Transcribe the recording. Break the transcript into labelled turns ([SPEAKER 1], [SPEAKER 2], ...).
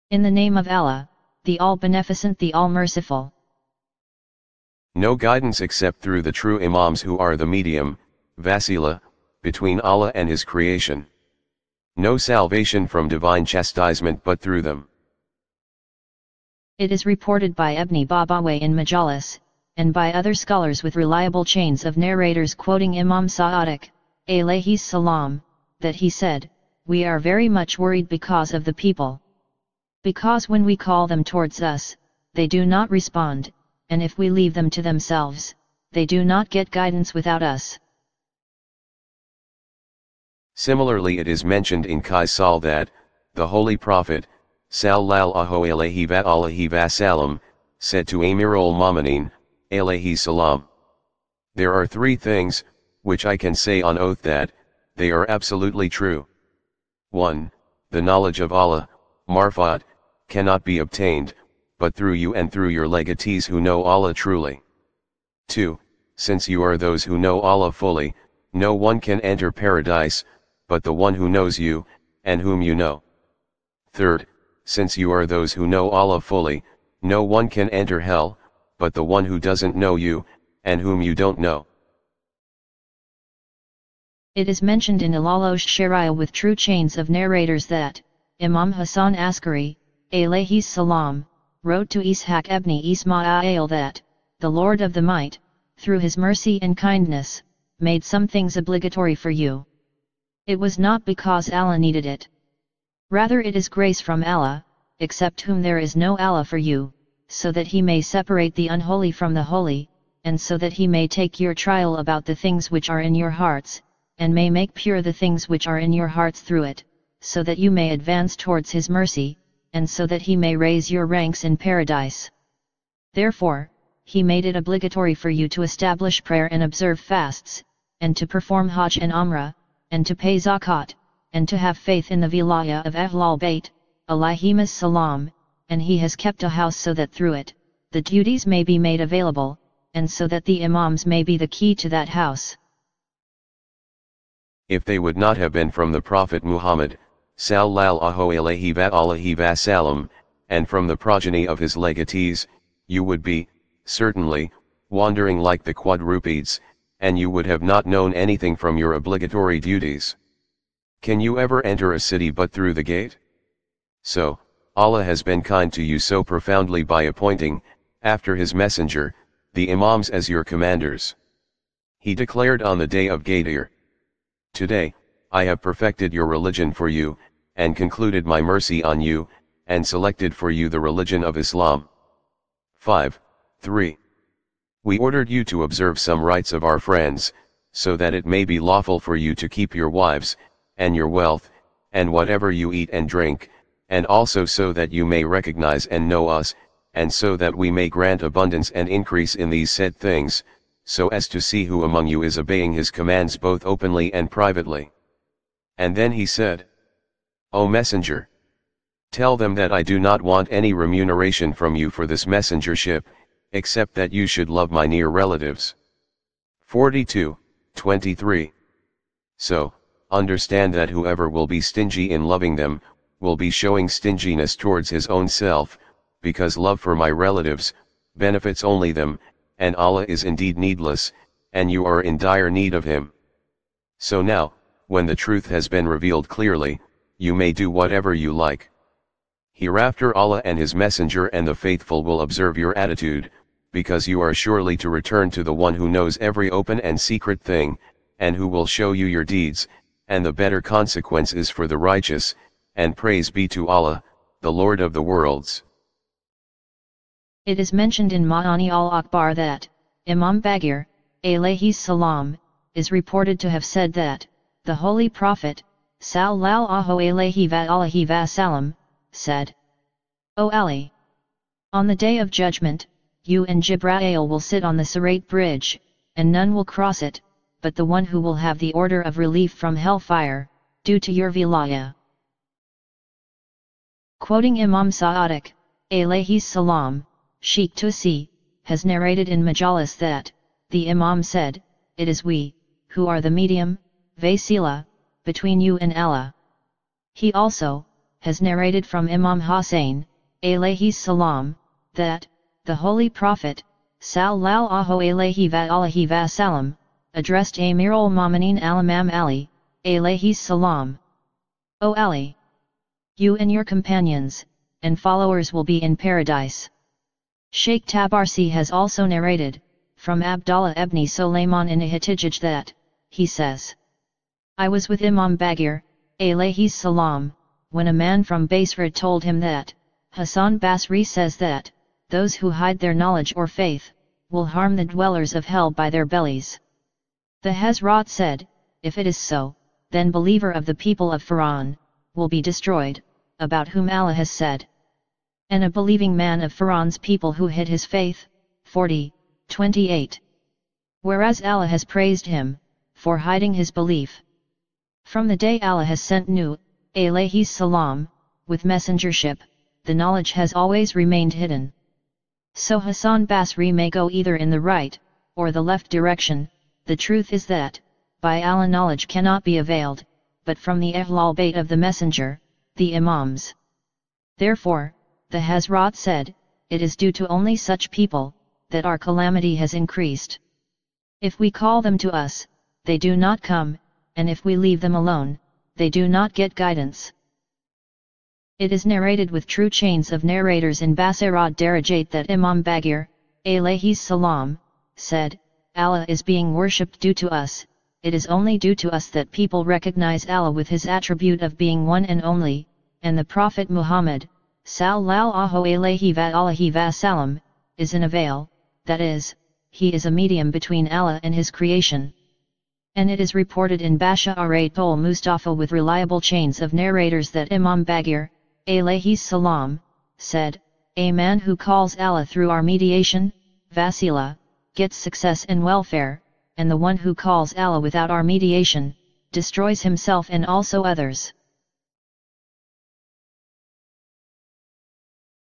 [SPEAKER 1] In the name of Allah, the All-Beneficent, the All-Merciful.
[SPEAKER 2] No guidance except through the true Imams who are the medium, Vasila, between Allah and His creation. No salvation from divine chastisement but through them.
[SPEAKER 1] It is reported by Ibn Babawayh in Majalis, and by other scholars with reliable chains of narrators quoting Imam Sadiq, alayhi salam, that he said, "We are very much worried because of the people. Because when we call them towards us, they do not respond, and if we leave them to themselves, they do not get guidance without us."
[SPEAKER 2] Similarly, it is mentioned in Qaisal that, the Holy Prophet, sallallahu alayhi wa sallam, said to Amir al-Mu'minin, alayhi salam, "There are three things, which I can say on oath that, they are absolutely true. 1. The knowledge of Allah, marfat, cannot be obtained, but through you and through your legatees who know Allah truly. 2. Since you are those who know Allah fully, no one can enter paradise, but the one who knows you, and whom you know. 3. Since you are those who know Allah fully, no one can enter hell, but the one who doesn't know you, and whom you don't know."
[SPEAKER 1] It is mentioned in Ilalosh Sharia with true chains of narrators that, Imam Hassan Askari, alayhi salam, wrote to Ishaq ibn Ismail that, the Lord of the Might, through His mercy and kindness, made some things obligatory for you. It was not because Allah needed it. Rather it is grace from Allah, except whom there is no Allah for you, so that He may separate the unholy from the holy, and so that He may take your trial about the things which are in your hearts, and may make pure the things which are in your hearts through it, so that you may advance towards His mercy, and so that He may raise your ranks in paradise. Therefore, He made it obligatory for you to establish prayer and observe fasts, and to perform Hajj and Umrah, and to pay Zakat, and to have faith in the Vilayah of Ahlul Bayt, alayhimus salam, and He has kept a house so that through it, the duties may be made available, and so that the Imams may be the key to that house.
[SPEAKER 2] If they would not have been from the Prophet Muhammad, sallallahu alayhi wa sallam, and from the progeny of his legatees, you would be, certainly, wandering like the quadrupeds, and you would have not known anything from your obligatory duties. Can you ever enter a city but through the gate? So, Allah has been kind to you so profoundly by appointing, after His messenger, the Imams as your commanders. He declared on the day of Ghadir, "Today, I have perfected your religion for you, and concluded my mercy on you, and selected for you the religion of Islam." 5:3. We ordered you to observe some rights of our friends, so that it may be lawful for you to keep your wives, and your wealth, and whatever you eat and drink, and also so that you may recognize and know us, and so that we may grant abundance and increase in these said things, so as to see who among you is obeying His commands both openly and privately. And then he said, "O Messenger, tell them that I do not want any remuneration from you for this messengership, except that you should love my near relatives." 42:23. So, understand that whoever will be stingy in loving them, will be showing stinginess towards his own self, because love for my relatives, benefits only them, and Allah is indeed needless, and you are in dire need of Him. So now, when the truth has been revealed clearly, you may do whatever you like. Hereafter Allah and His Messenger and the faithful will observe your attitude, because you are surely to return to the one who knows every open and secret thing, and who will show you your deeds, and the better consequence is for the righteous, and praise be to Allah, the Lord of the worlds.
[SPEAKER 1] It is mentioned in Ma'ani al-Akbar that, Imam Bagir, alayhi salam, is reported to have said that, the Holy Prophet, sallallahu alayhi wa sallam, said, "O Ali! On the Day of Judgment, you and Jibra'il will sit on the Sirat bridge, and none will cross it, but the one who will have the order of relief from hellfire, due to your vilayah." Quoting Imam Sadiq, alayhi salam, Sheikh Tusi, has narrated in Majalis that, the Imam said, "It is we, who are the medium, Vasila, between you and Allah." He also, has narrated from Imam Hussain, alayhi salam, that, the Holy Prophet, sallallahu alayhi wa sallam, addressed Amir al-Mu'minin al-Imam Ali, alayhi salam. O Ali! You and your companions, and followers will be in paradise. Sheikh Tabarsi has also narrated, from Abdullah ibn Sulaiman in Ihtijaj that, he says, I was with Imam Bagir, alayhi salam, when a man from Basra told him that, Hassan Basri says that, those who hide their knowledge or faith, will harm the dwellers of hell by their bellies. The Hazrat said, if it is so, then believer of the people of Fir'aun, will be destroyed, about whom Allah has said. And a believing man of Fir'aun's people who hid his faith, 40:28. Whereas Allah has praised him, for hiding his belief. From the day Allah has sent Nuh, alayhi salam, with messengership, the knowledge has always remained hidden. So Hassan Basri may go either in the right, or the left direction, the truth is that, by Allah knowledge cannot be availed, but from the Ahlul Bayt of the Messenger, the Imams. Therefore, the Hazrat said, it is due to only such people, that our calamity has increased. If we call them to us, they do not come, and if we leave them alone, they do not get guidance. It is narrated with true chains of narrators in Basirat Darajat that Imam Bagir, alayhi salam, said, Allah is being worshipped due to us, it is only due to us that people recognize Allah with his attribute of being one and only, and the Prophet Muhammad, sallallahu alayhi wa sallam, is in a veil, that is, he is a medium between Allah and his creation. And it is reported in Basha'arat al-Mustafa with reliable chains of narrators that Imam Bagir, alayhi salam, said, a man who calls Allah through our mediation, Vasila, gets success and welfare, and the one who calls Allah without our mediation, destroys himself and also others.